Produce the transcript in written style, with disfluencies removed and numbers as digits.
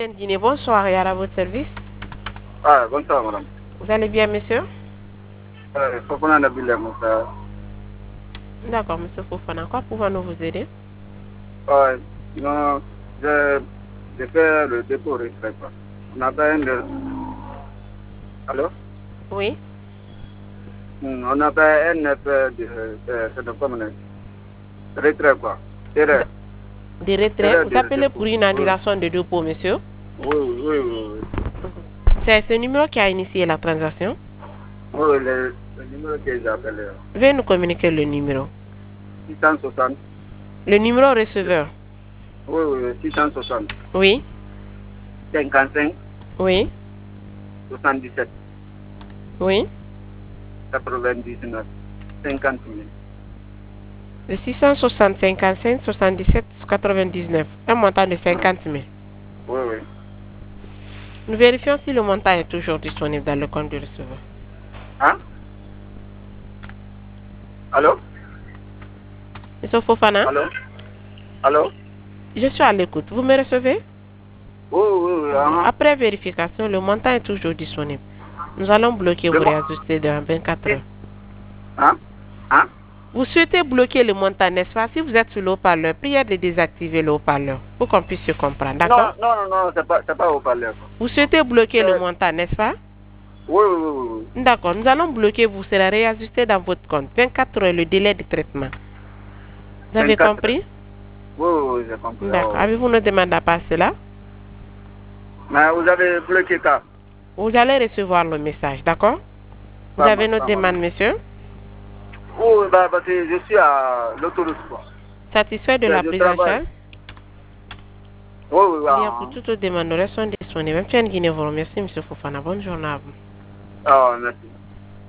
Guinée, bonsoir et à votre service. Ah, bonsoir, madame. Vous allez bien, monsieur? Fofana Nabila Moussa. D'accord, monsieur Fofana. Quoi pouvons-nous vous aider? Non, j'ai fait le dépôt retrait. On a fait Allô? Oui. On a fait un effet de commune. Retrait, quoi. Erreur. Des retraits. Vous appelez pour une annulation de dépôt, monsieur? Oui. C'est ce numéro qui a initié la transaction? Oui, le numéro que j'ai appelé. Veuillez nous communiquer le numéro. 660. Le numéro receveur? Oui, 660. Oui. 55. Oui. 77. Oui. 99. 50 000. Le 660 55 77 99. Un montant de 50 000. Oui. Nous vérifions si le montant est toujours disponible dans le compte du receveur. Hein? Allô? Monsieur Fofana? Allô? Je suis à l'écoute. Vous me recevez? Oui. Après vérification, le montant est toujours disponible. Nous allons bloquer vos réajustés dans 24 heures. Hein? Vous souhaitez bloquer le montant, n'est-ce pas? Si vous êtes sur le haut-parleur, priez de désactiver le haut-parleur pour qu'on puisse se comprendre, d'accord? Non, c'est pas haut-parleur. Vous souhaitez bloquer le montant, n'est-ce pas? Oui. D'accord, nous allons bloquer, vous serez réajusté dans votre compte. 24 heures, le délai de traitement. Vous avez compris? Oui, j'ai compris. D'accord. Avez-vous une demande à passer là? Mais vous avez bloqué ça? Vous allez recevoir le message, d'accord? Vous avez une demande, monsieur? Oui, parce que je suis à l'autoroute. Satisfait de la prise en charge? Oui. Bien, pour toute demande, nous restons disponibles. Merci, monsieur Fofana. Bonne journée à vous. Merci.